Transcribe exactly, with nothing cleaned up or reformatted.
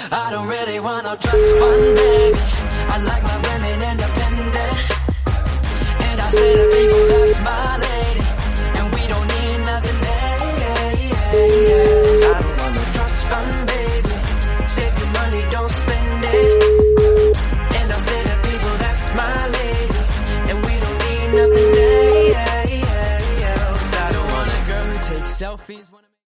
I don't really want no trust fund, baby. I like my women independent, and I say to people, that's my lady, and we don't need nothing else. I don't want no trust fund, baby. Save your money, don't spend it. And I say to people, that's my lady, and we don't need nothing else. I don't want a girl who takes selfies when